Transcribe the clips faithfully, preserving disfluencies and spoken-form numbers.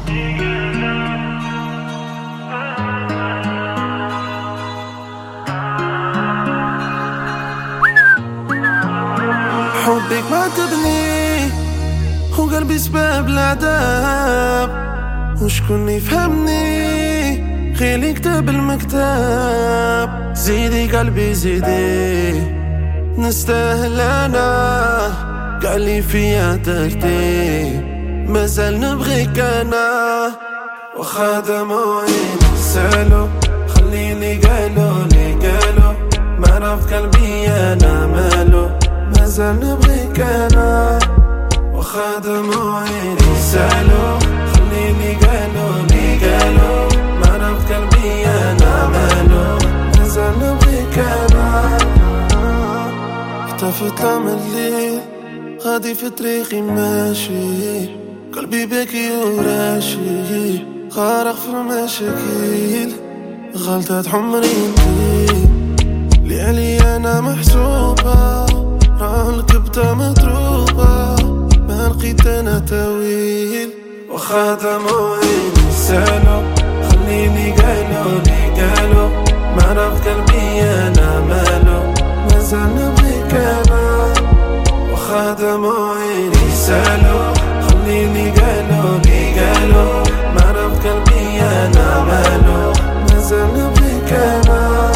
حبك ما عتبني وقلبي سباب العذاب، وشكون يفهمني خيلي كتاب المكتاب. زيدي قلبي زيدي نستاهل انا، قالي فيا درتي مازال نبغيك انا. وخا دموعي نسالو خليني قالوا لي قالوا ما نعرف قلبي انا مالو مازال نبغيك انا. وخا دموعي نسالو خليني قالوا لي قالوا ما نعرف قلبي انا مالو مازال نبغيك انا. اختفت طعم الليل غادي في طريقي ماشي، قلبي باكي وراشي غارق في المشاكل. غلطات حمري انتي اللي علي انا محسوبة، راه الكبتة مضروبة ما لقيت انا تاويل. وخا دموعي نسالو خليني قالوا لي قالوا ما نعرف قلبي انا مالو مازال نبغيك انا. وخا دموعي نسالو خليني قالوا لي قالوا ما نعرف قلبي انا مالو مازال نبغيك انا.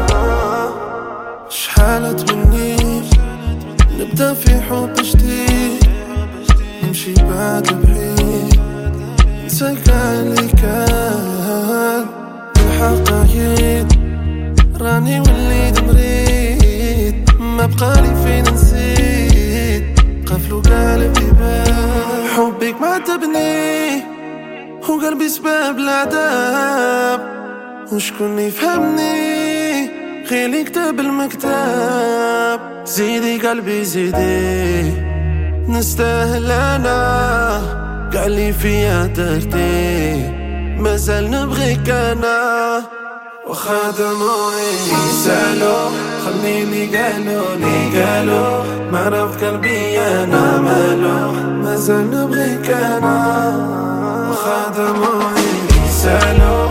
شحالت مني نبدا في حب جديد، نمشي بعد بعيد نساك اللي كان الحقايق. راني وليد مريد ما بقالي فين نسيت قفلو قلبي باب. حبك ما عتبني وقلبي سباب العذاب، وشكون يفهمني خيلي كتاب المكتاب. زيدي قلبي زيدي نستاهل انا، قالي فيا درتي مازال نبغيك انا. وخا دموعي يسالو خليني قالوا لي قالوا ما عرف قلبي انا مالو مازال نبغيك انا. وخا دموعي يسالو